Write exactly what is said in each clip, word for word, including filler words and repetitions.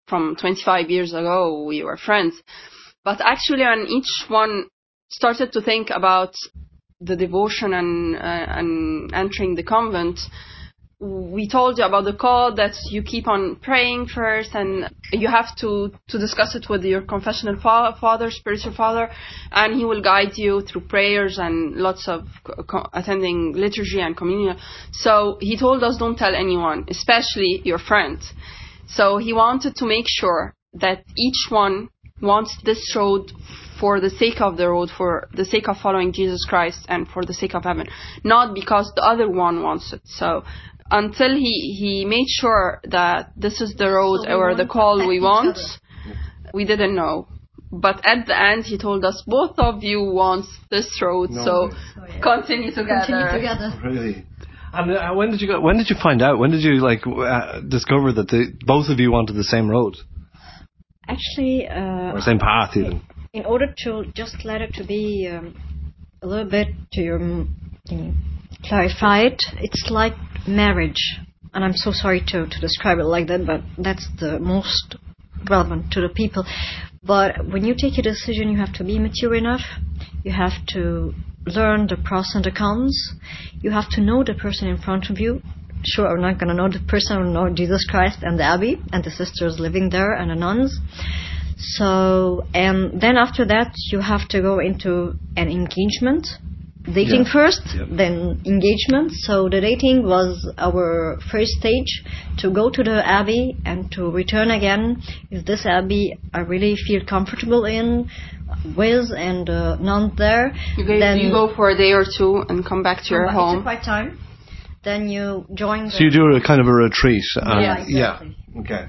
from twenty-five years ago. We were friends. But actually, when each one started to think about the devotion and, uh, and entering the convent, we told you about the call that you keep on praying first, and you have to, to discuss it with your confessional fa- father, spiritual father, and he will guide you through prayers and lots of co- attending liturgy and communion. So he told us, don't tell anyone, especially your friend. So he wanted to make sure that each one wants this road for the sake of the road, for the sake of following Jesus Christ, and for the sake of heaven, not because the other one wants it. So until he, he made sure that this is the road so or the call we want, we didn't know. But at the end, he told us, both of you want this road, no, so, so yeah. continue together. Continue together. Really? And uh, when did you go? When did you find out? When did you like uh, discover that the, both of you wanted the same road? Actually, uh, or same path even. In order to just let it to be um, a little bit to your, you know, clarify it, it's like marriage, and I'm so sorry to, to describe it like that, but that's the most relevant to the people. But when you take a decision, you have to be mature enough, you have to learn the pros and the cons, you have to know the person in front of you. Sure, I'm not going to know the person, I know Jesus Christ and the abbey and the sisters living there and the nuns. So, and then after that, you have to go into an engagement. Dating yeah. first, yep. then engagement. So the dating was our first stage to go to the abbey and to return again. Is this abbey I really feel comfortable in, with, and uh, nuns there. You go, then you go for a day or two and come back to your back home. It's a quiet time. Then you join the... So you do a kind of a retreat. Um, yeah, exactly. Yeah, okay.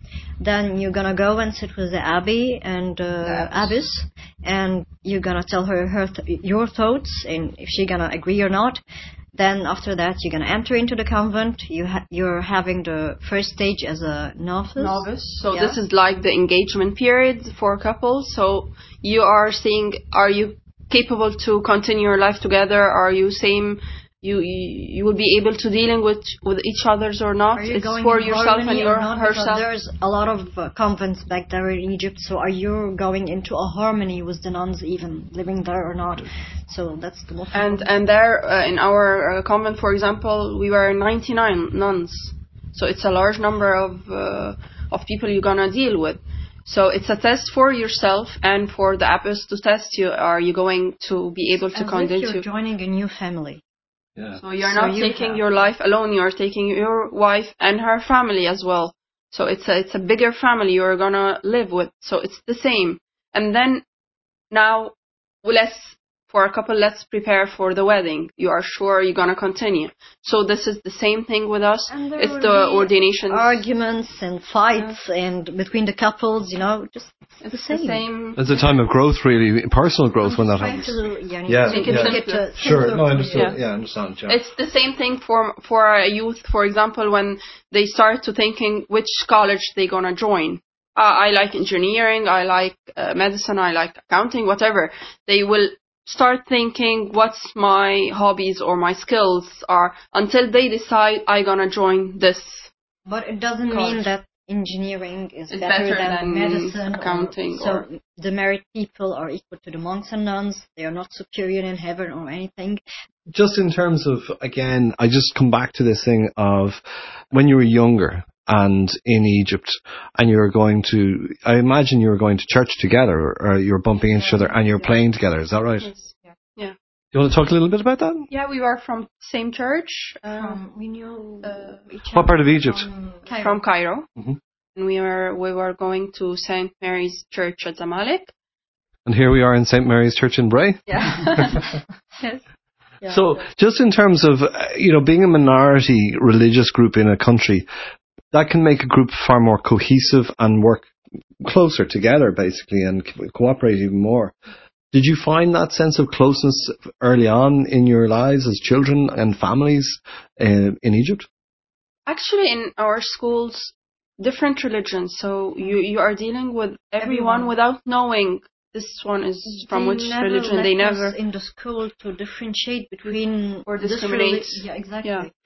Then you're gonna go and sit with the abbey and uh, abbess, and you're gonna tell her, her th- your thoughts, and if she's gonna agree or not. Then after that, you're gonna enter into the convent. You ha- you're having the first stage as a novice. Novice. So yeah. this is like the engagement period for couples. So you are seeing, are you capable to continue your life together? Are you same? You, you you will be able to dealing with with each other's or not. It's for yourself and your herself. There's a lot of uh, convents back there in Egypt. So are you going into a harmony with the nuns, even living there or not? So that's the most. And and there uh, in our uh, convent, for example, we were ninety-nine nuns. So it's a large number of uh, of people you're gonna deal with. So it's a test for yourself and for the abbess to test you. Are you going to be able to continue? You're joining a new family. Yeah. So you're so not you taking have. your life alone, you're taking your wife and her family as well. So it's a, it's a bigger family you're gonna live with. So it's the same. And then now, let's, for a couple, let's prepare for the wedding. You are sure you're gonna continue. So this is the same thing with us. It's the ordination. Arguments and fights yeah. and between the couples, you know, just it's the same. The same. It's a time of growth, really, personal growth I'm when that happens. To, yeah, yeah, make yeah. it to sure. No, I understand. Yeah, yeah I understand. Yeah. It's the same thing for for a youth, for example, when they start to thinking which college they're gonna join. Uh, I like engineering, I like uh, medicine, I like accounting, whatever. They will start thinking what's my hobbies or my skills are until they decide I'm gonna join this. But it doesn't college. mean that engineering is better, better than, than medicine, accounting. Or, or so the married people are equal to the monks and nuns. They are not superior in heaven or anything. Just in terms of, again, I just come back to this thing of when you were younger and in Egypt, and you were going to, I imagine you were going to church together, or, or you were bumping into each other and you were playing together. Is that right? Yes. Yeah. Yeah. You want to talk a little bit about that? Yeah, we were from same church. Um, we knew uh, what part of Egypt? From Cairo. From Cairo. Mm-hmm. And we were we were going to Saint Mary's Church at Zamalek. And here we are in Saint Mary's Church in Bray. Yeah. Yes. Yeah, so just in terms of, uh, you know, being a minority religious group in a country, that can make a group far more cohesive and work closer together, basically, and co- cooperate even more. Did you find that sense of closeness early on in your lives as children and families uh, in Egypt? Actually, in our schools, different religions, so you, you are dealing with everyone, everyone. without knowing this one is from they which never religion. Let they never us in the school to differentiate between or discriminate. Reli- yeah, exactly. Yeah.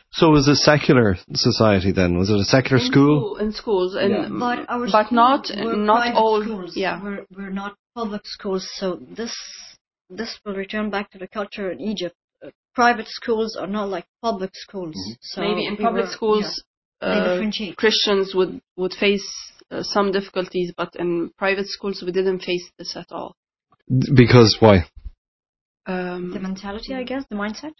So it was a secular society then? Was it a secular in school? school? In schools, and Yeah. But our but schools not were not private all. schools. Yeah. We're, we're not public schools. So this this will return back to the culture in Egypt. Uh, private schools are not like public schools. Mm-hmm. So Maybe in we public were- schools, yeah, they uh, differentiate. Christians would would face uh, some difficulties, but in private schools we didn't face this at all. Because why? Um, The mentality, I guess, the mindset.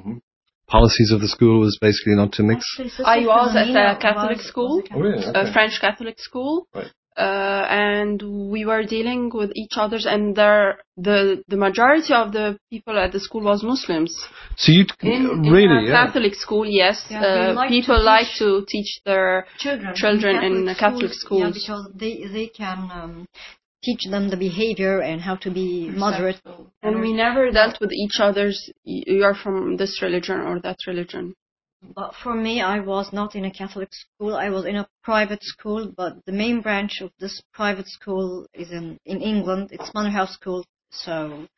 Policies of the school was basically not to mix. Actually, Sister I was at Philomena a Catholic was- school. was a Catholic really? a French Catholic school, Right. uh, and we were dealing with each other's, and there the the majority of the people at the school was Muslims. So you In, really, in a yeah. Catholic school, yes, Yeah, they uh, like to people teach like to teach their children, children in Catholic schools. Yeah, because they they can um, teach them the behavior and how to be moderate. And we never dealt with each other's. y- You are from this religion or that religion. But for me, I was not in a Catholic school. I was in a private school, but the main branch of this private school is in, in England. It's Manor House School. So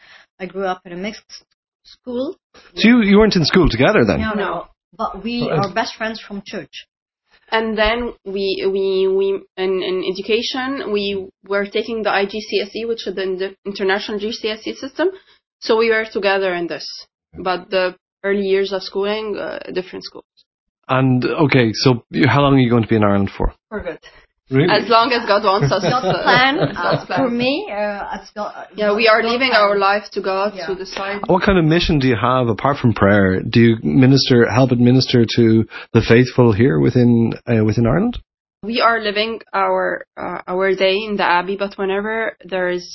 I grew up in a mixed school. So you, you weren't in school together then? No, no. No. But we Right. are best friends from church. And then we we we in, in education we were taking the I G C S E, which is the the international G C S E system. So we were together in this. But the early years of schooling, uh, different schools. And, okay, so you- how long are you going to be in Ireland for? For good. Really? As long as God wants us. God's uh, plan, God's uh, plan. for me, uh, it's God. Yeah, we are God's leaving plan. our life to God Yeah. to decide. What kind of mission do you have apart from prayer? Do you minister, help administer to the faithful here within uh, within Ireland? We are living our uh, our day in the Abbey, but whenever there is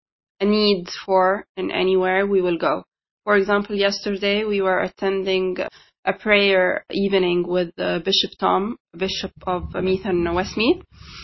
a need for in anywhere, we will go. For example, yesterday we were attending a prayer evening with uh, Bishop Tom, Bishop of Meath and Westmeath.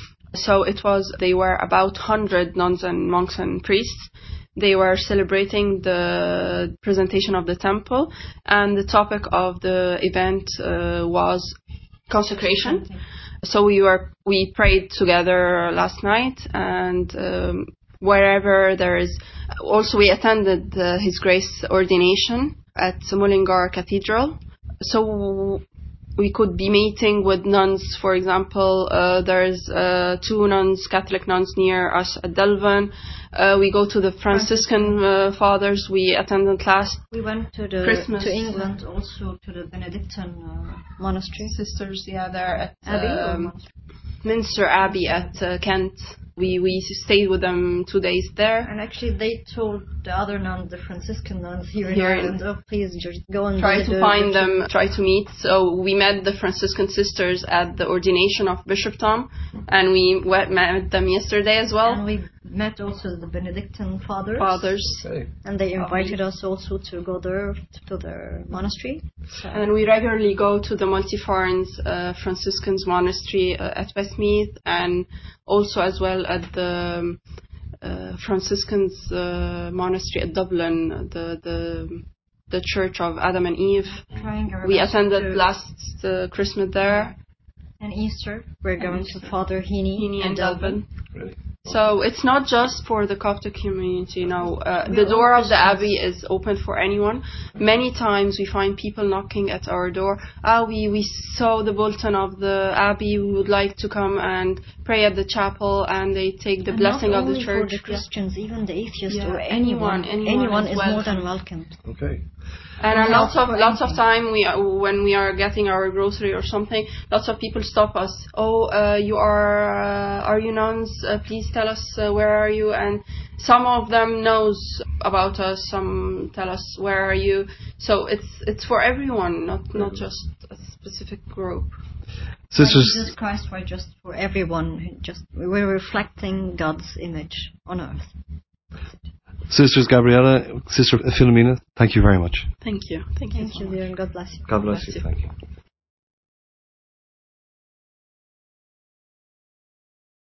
So it was, they were about one hundred nuns and monks and priests. They were celebrating the presentation of the temple, and the topic of the event uh, was consecration. So we were we prayed together last night, and um, wherever there is, also we attended uh, His Grace ordination at Mullingar Cathedral. So we could be meeting with nuns. For example, uh, there's uh, two nuns, Catholic nuns near us at Delven. Uh, we go to the Franciscan uh, fathers. We attended class. We went to the Christmas. to England, also to the Benedictine uh, monastery. Sisters, yeah, they're at Abbey or um, monastery? Minster Abbey at uh, Kent. We we stayed with them two days there. And actually, they told the other nuns, the Franciscan nuns here in Here in- Ireland, oh, please just go and Try visit to the- find the- them, try to meet. So we met the Franciscan sisters at the ordination of Bishop Tom, and we went, met them yesterday as well. And we met also the Benedictine fathers. Fathers. Okay. And they invited us also to go there to their monastery. So And we regularly go to the Multifarns uh, Franciscans monastery uh, at Westmeath, and also as well at the um, uh, Franciscans uh, monastery at Dublin, the the the Church of Adam and Eve. trying our We best attended to- last uh, Christmas there. and Easter. We're going Easter. to Father Heaney, Heaney in and Delvin. Really? So it's not just for the Coptic community, you know. Uh, We the are door of the Christians. Abbey is open for anyone. Many times we find people knocking at our door. Ah, we, we saw the bulletin of the Abbey. We would like to come and pray at the chapel, and they take the And blessing not of the only church. for the Christians, even the atheists Yeah, or anyone, anyone, anyone is is more than welcome. welcome. Okay. And Or uh, lots help of for lots of anything. time we are, when we are getting our grocery or something, lots of people stop us. Oh, uh, you are uh, are you nuns? Uh, please tell us uh, where are you? And some of them knows about us. Some tell us where are you. So it's it's for everyone, not not just a specific group. Like Sisters, Jesus Christ was just for everyone. Just we're reflecting God's image on earth. Sisters Gabriella, Sister Philomena, thank you very much. Thank you. Thank you. Thank so you, much. dear, and God bless you. God bless you. Thank you.